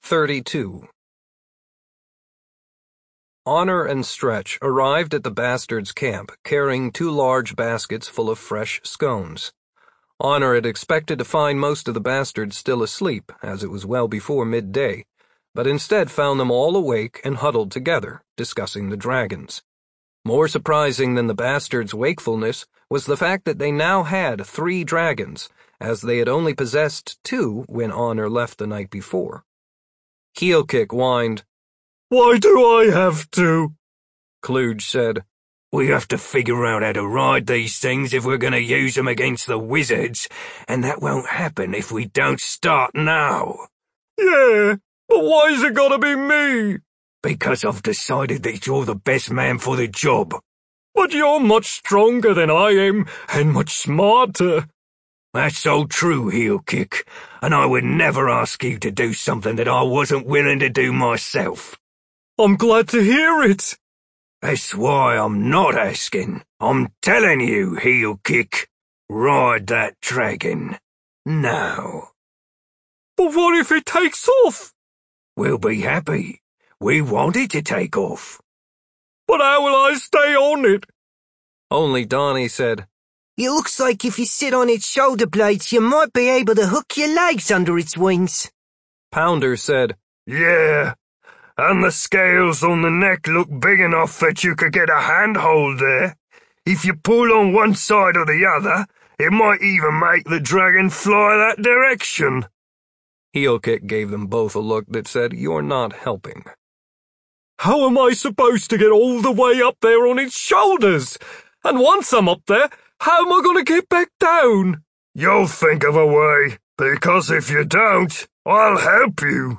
32. Honor and Stretch arrived at the bastards' camp carrying 2 large baskets full of fresh scones. Honor had expected to find most of the bastards still asleep, as it was well before midday, but instead found them all awake and huddled together, discussing the dragons. More surprising than the bastards' wakefulness was the fact that they now had 3 dragons, as they had only possessed 2 when Honor left the night before. Heelkick whined, "Why do I have to?" Klooge said, "We have to figure out how to ride these things if we're going to use them against the wizards, and that won't happen if we don't start now." "Yeah, but why's it gotta be me?" "Because I've decided that you're the best man for the job." "But you're much stronger than I am, and much smarter." "That's all true, Heelkick, and I would never ask you to do something that I wasn't willing to do myself." "I'm glad to hear it." "That's why I'm not asking. I'm telling you, Heelkick. Ride that dragon. Now." "But what if it takes off?" "We'll be happy. We want it to take off." "But how will I stay on it?" Only Donnie said, "It looks like if you sit on its shoulder blades, you might be able to hook your legs under its wings." Pounder said, "Yeah, and the scales on the neck look big enough that you could get a handhold there. If you pull on one side or the other, it might even make the dragon fly that direction." Heelkick gave them both a look that said, "You're not helping." "How am I supposed to get all the way up there on its shoulders? And once I'm up there, how am I going to get back down?" "You'll think of a way, because if you don't, I'll help you."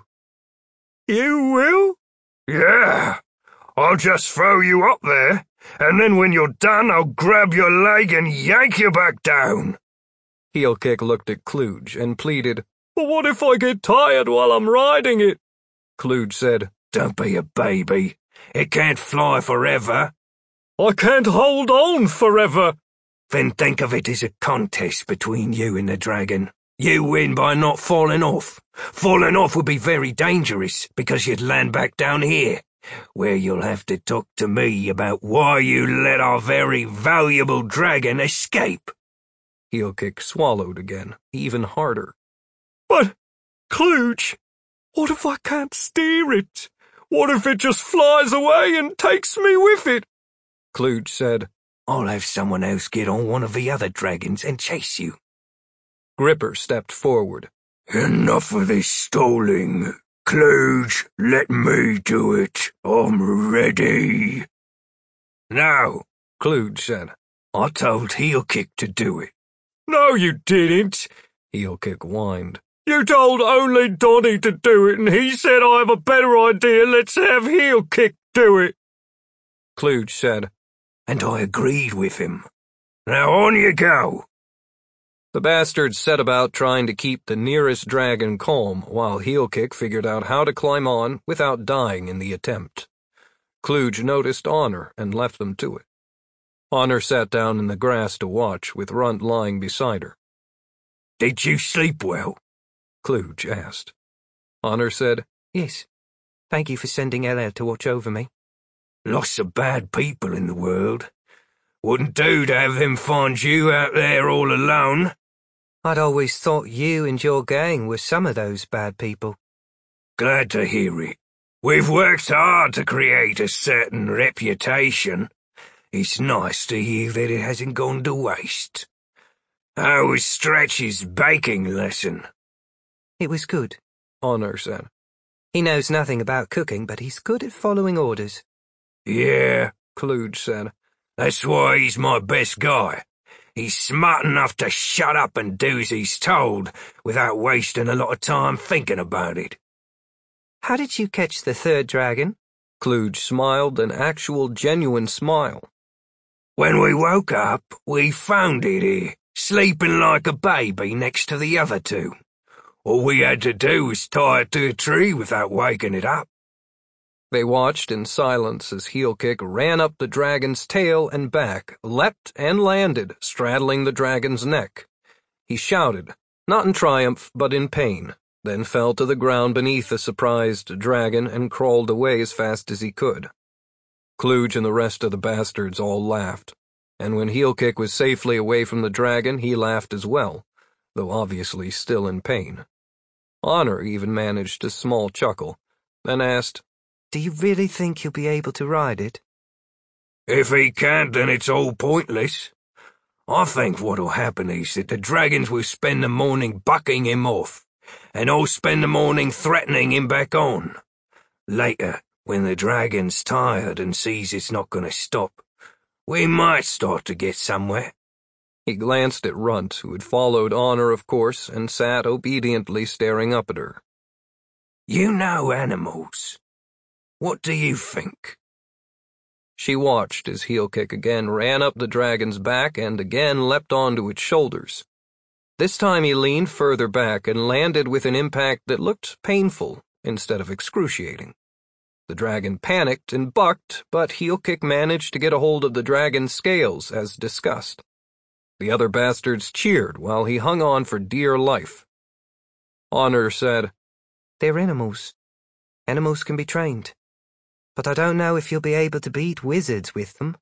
"You will?" "Yeah, I'll just throw you up there, and then when you're done, I'll grab your leg and yank you back down." Heelkick looked at Klooge and pleaded, "But what if I get tired while I'm riding it?" Klooge said, "Don't be a baby. It can't fly forever." "I can't hold on forever." "Then think of it as a contest between you and the dragon. You win by not falling off. Falling off would be very dangerous, because you'd land back down here, where you'll have to talk to me about why you let our very valuable dragon escape." Heelkick swallowed again, even harder. "But, Klooge, what if I can't steer it? What if it just flies away and takes me with it?" Klooge said, "I'll have someone else get on one of the other dragons and chase you." Gripper stepped forward. "Enough of this stalling. Klooge, let me do it. I'm ready." "No," Klooge said. "I told Heelkick to do it." "No, you didn't," Heelkick whined. "You told only Donnie to do it, and he said I have a better idea. Let's have Heelkick do it." Klooge said, "And I agreed with him. Now on you go." The bastards set about trying to keep the nearest dragon calm while Heelkick figured out how to climb on without dying in the attempt. Klooge noticed Honor and left them to it. Honor sat down in the grass to watch, with Runt lying beside her. "Did you sleep well?" Klooge asked. Honor said, "Yes. Thank you for sending Ella to watch over me." "Lots of bad people in the world. Wouldn't do to have them find you out there all alone." "I'd always thought you and your gang were some of those bad people." "Glad to hear it. We've worked hard to create a certain reputation. It's nice to hear that it hasn't gone to waste. How was Stretch's baking lesson?" "It was good," Honor said. "He knows nothing about cooking, but he's good at following orders." "Yeah," Klooge said. "That's why he's my best guy. He's smart enough to shut up and do as he's told, without wasting a lot of time thinking about it." "How did you catch the 3rd dragon?" Klooge smiled, an actual genuine smile. "When we woke up, we found it here, sleeping like a baby next to the other 2. All we had to do was tie it to a tree without waking it up." They watched in silence as Heelkick ran up the dragon's tail and back, leapt and landed, straddling the dragon's neck. He shouted, not in triumph but in pain, then fell to the ground beneath the surprised dragon and crawled away as fast as he could. Klooge and the rest of the bastards all laughed, and when Heelkick was safely away from the dragon, he laughed as well, though obviously still in pain. Honor even managed a small chuckle, then asked, "Do you really think he'll be able to ride it?" If he can't, then it's all pointless. I think what'll happen is that the dragons will spend the morning bucking him off, and I'll spend the morning threatening him back on. Later, when the dragon's tired and sees it's not going to stop, we might start to get somewhere. He glanced at Runt, who had followed Honor, of course, and sat obediently staring up at her. You know animals. What do you think? She watched as Heelkick again ran up the dragon's back and again leapt onto its shoulders. This time he leaned further back and landed with an impact that looked painful instead of excruciating. The dragon panicked and bucked, but Heelkick managed to get a hold of the dragon's scales, as discussed. The other bastards cheered while he hung on for dear life. Honor said, "They're animals. Animals can be trained. But I don't know if you'll be able to beat wizards with them."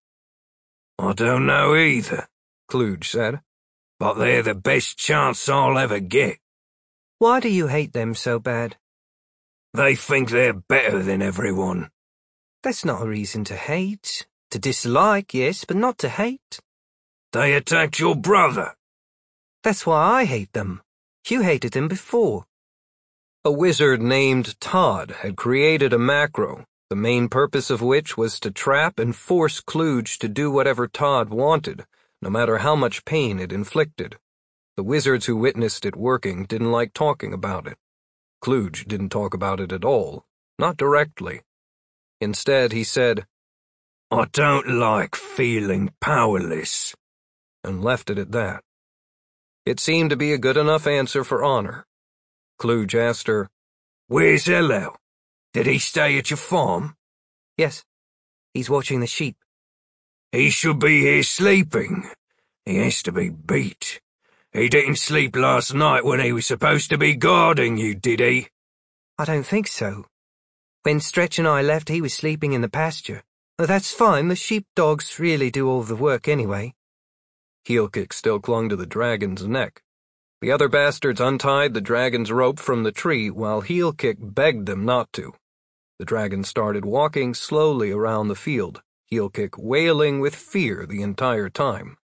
I don't know either, Klooge said. But they're the best chance I'll ever get. Why do you hate them so bad? They think they're better than everyone. That's not a reason to hate. To dislike, yes, but not to hate. They attacked your brother. That's why I hate them. You hated them before. A wizard named Todd had created a macro, the main purpose of which was to trap and force Klooge to do whatever Todd wanted, no matter how much pain it inflicted. The wizards who witnessed it working didn't like talking about it. Klooge didn't talk about it at all, not directly. Instead, he said, I don't like feeling powerless, and left it at that. It seemed to be a good enough answer for Honor. Klooge asked her, Where's Hillel? Did he stay at your farm? Yes, he's watching the sheep. He should be here sleeping. He has to be beat. He didn't sleep last night when he was supposed to be guarding you, did he? I don't think so. When Stretch and I left, he was sleeping in the pasture. That's fine, the sheepdogs really do all the work anyway. Heelkick still clung to the dragon's neck. The other bastards untied the dragon's rope from the tree while Heelkick begged them not to. The dragon started walking slowly around the field, Heelkick wailing with fear the entire time.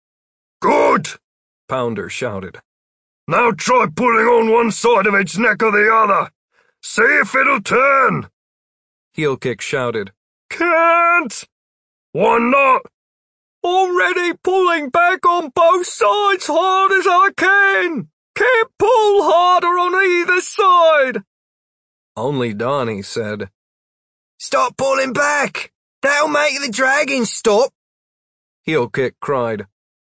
Good! Pounder shouted. Now try pulling on one side of its neck or the other. See if it'll turn. Heelkick shouted. Can't! Why not? Already pulling back on both sides hard as I can. Can't pull harder on either side. Only Donnie said, Stop pulling back! That'll make the dragon stop! Heelkick cried.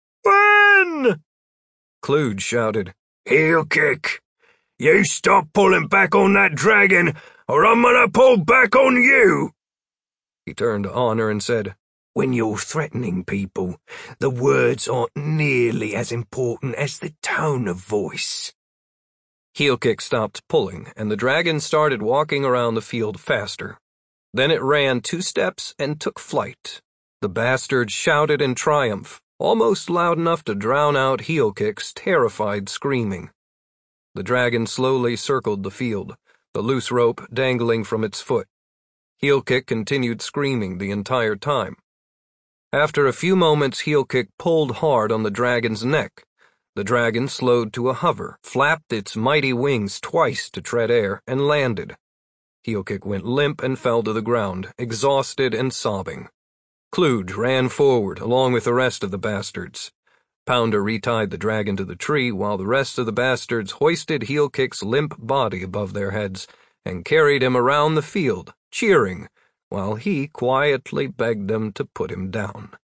When? Klooge shouted. Heelkick, you stop pulling back on that dragon, or I'm gonna pull back on you! He turned to Honor and said, When you're threatening people, the words aren't nearly as important as the tone of voice. Heelkick stopped pulling, and the dragon started walking around the field faster. Then it ran 2 steps and took flight. The bastards shouted in triumph, almost loud enough to drown out Heelkick's terrified screaming. The dragon slowly circled the field, the loose rope dangling from its foot. Heelkick continued screaming the entire time. After a few moments, Heelkick pulled hard on the dragon's neck. The dragon slowed to a hover, flapped its mighty wings twice to tread air, and landed. Heelkick went limp and fell to the ground, exhausted and sobbing. Klooge ran forward, along with the rest of the bastards. Pounder retied the dragon to the tree, while the rest of the bastards hoisted Heelkick's limp body above their heads and carried him around the field, cheering, while he quietly begged them to put him down.